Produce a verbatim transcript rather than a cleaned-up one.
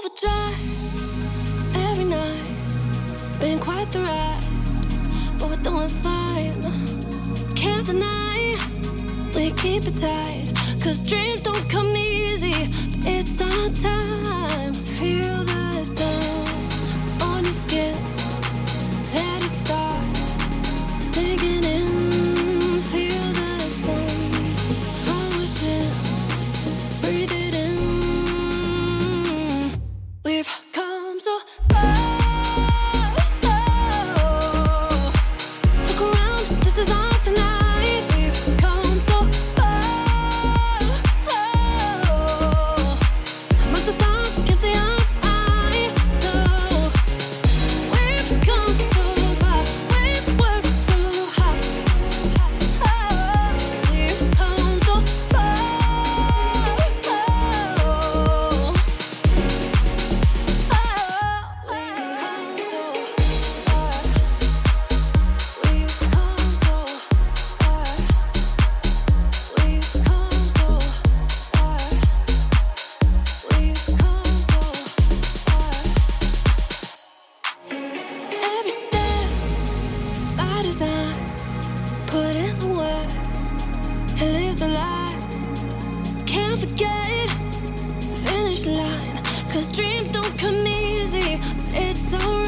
overdrive every night. It's been quite the ride, but we're doing fine. Can't deny, we keep it tight. Cause dreams don't come easy, but it's our time. Feel the sun on your skin, let it start sinking in. Feel the sun from within, breathe it in. We've come so far. Look around, this is ours tonight. We've come so far. Amongst the stars, we can see us. I know we've come so far. We've worked so hard. We've come so far. We've come so far. We've come so far. We've come so far. We've come so far. Every step by design, put in the work and live the life. Can't forget finish line, cause dreams don't come easy. It's alright.